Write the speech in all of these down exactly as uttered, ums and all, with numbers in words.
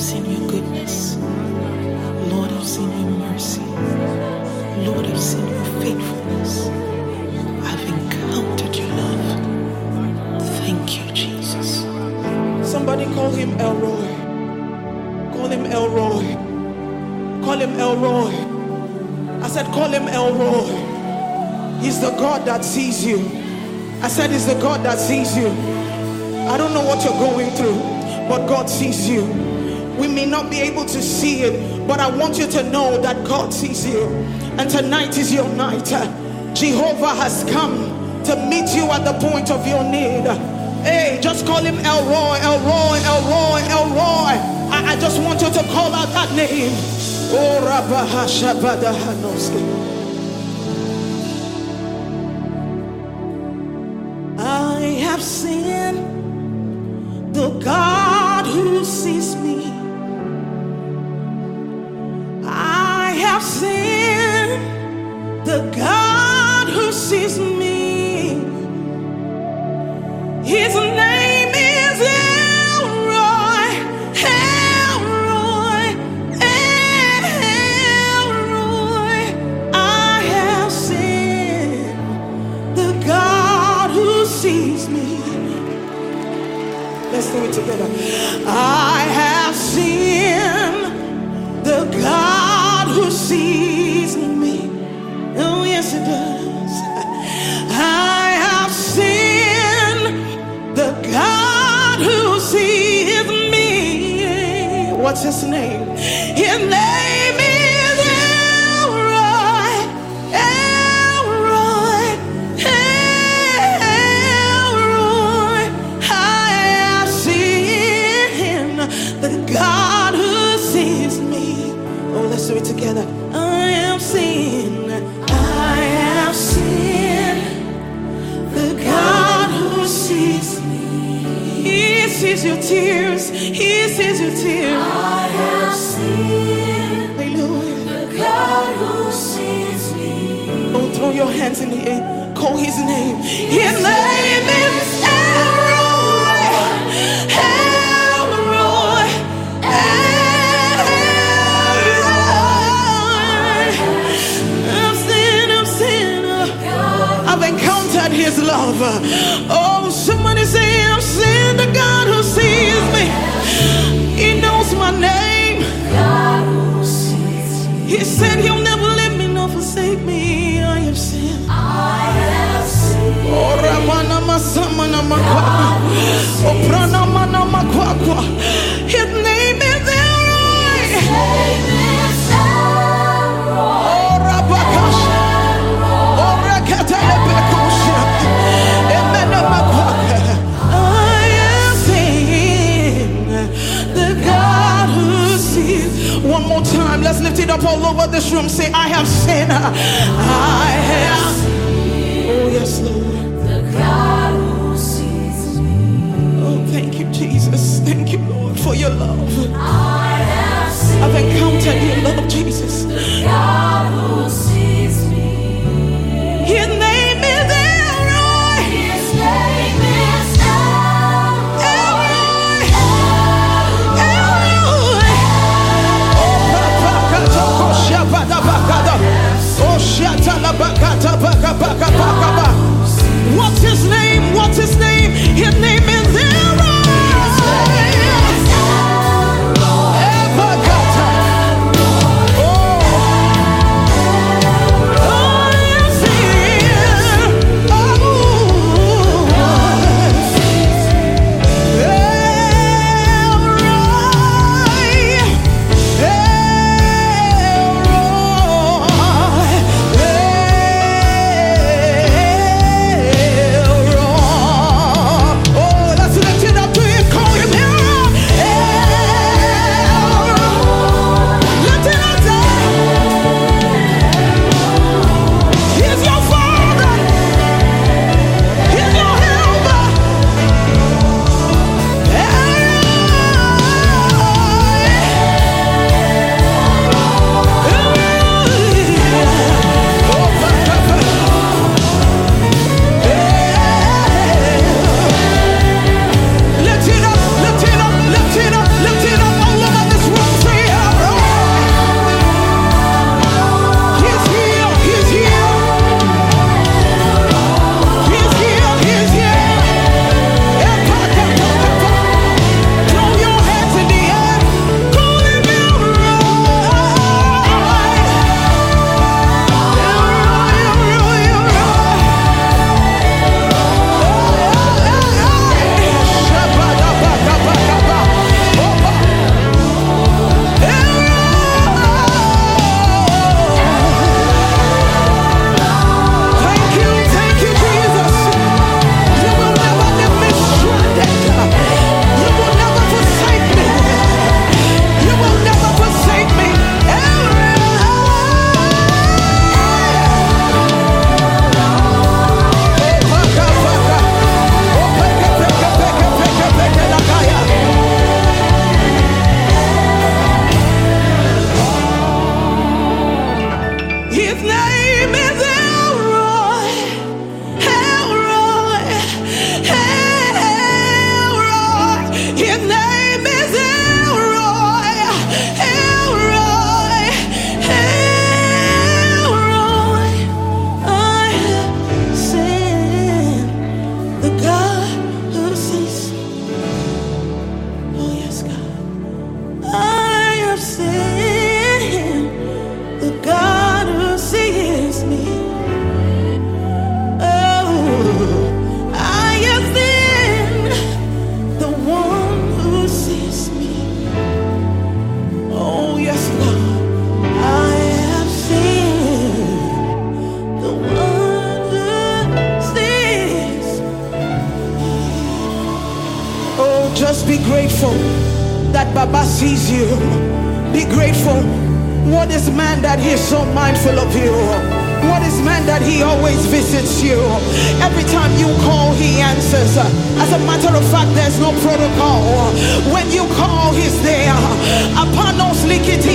seen your goodness. Lord, I've seen your mercy. Lord, I've seen your faithfulness. I've encountered your love. Thank you, Jesus. Somebody call him Elroy. Call him Elroy. Call him Elroy. I said, call him Elroy. He's the God that sees you. I said, he's the God that sees you. I don't know what you're going through, but God sees you. We may not be able to see it, but I want you to know that God sees you. And tonight is your night. Jehovah has come to meet you at the point of your need. Hey, just call him Elroy, Elroy, Elroy, Elroy. I, I just want you to call out that name. Oh, Rabba Shabadahanoski. I have seen the God who sees me. I have seen the God who sees me. His name is Elroy, Elroy, Elroy. I have seen the God who sees me. Let's do it together. I have seen the God who sees me. Oh, yes, it does. I have seen the God who sees me. What's his name? His name is Elroy, Elroy, Elroy. I have seen the God who sees me. Oh, let's do it together. I have seen, I have seen the God who sees me. He sees your tears. He sees your tears. I have seen Hallelujah. the God who sees me. Oh, throw your hands in the air. Call his name. His name is Elroy. Elroy. Elroy. I've seen, I've seen. I've encountered his love. Oh, somebody say, I've seen the God who sees me. He knows my name. God who sees me. He said he'll never leave me nor forsake me. I have seen. I have seen Oh, Ramana Masamana Makwa. Oh, Prana Mana Makwa. His name is Elroy. His name is Elroy. Oh, Rabakash. Oh, Rakatalebekusha. Emena Makwa. I have seen the God who sees. One more time, let's lift it up all over this room. Say, I have seen. I have. Oh, yes, Lord. The God who sees me. Oh, thank you, Jesus. Thank you, Lord, for your love. I have seen I've encountered your love, Jesus. the God who sees me. His name is Elroy. His name is Elroy. Elroy. Elroy. Oh, Papa, Kata, Kosha, Bada, Bakada. Oh, Shatala, Bakata, Baka, Baka, Baka, Baka. What's his name? What's his name? His name is Elroy. Ebakata. Oh, Just be grateful that Baba sees you. Be grateful. What is man that he is so mindful of you? What is man that he always visits you? Every time you call, he answers. As a matter of fact, there's no protocol. When you call, he's there. Upon those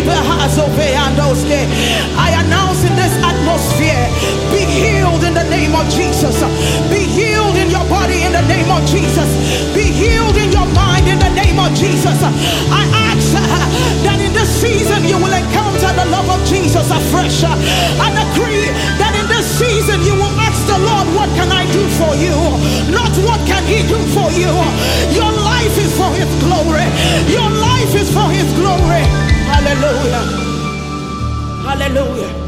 I announce in this atmosphere, be healed in the name of Jesus. Be healed in your body in the name of Jesus. Be healed in your mind in the name of Jesus. I ask that in this season you will encounter the love of Jesus afresh. I decree that in this season you will ask the Lord, what can I do for you? Not what can he do for you. Your life is for his glory. Your life is for his glory. Hallelujah. Hallelujah.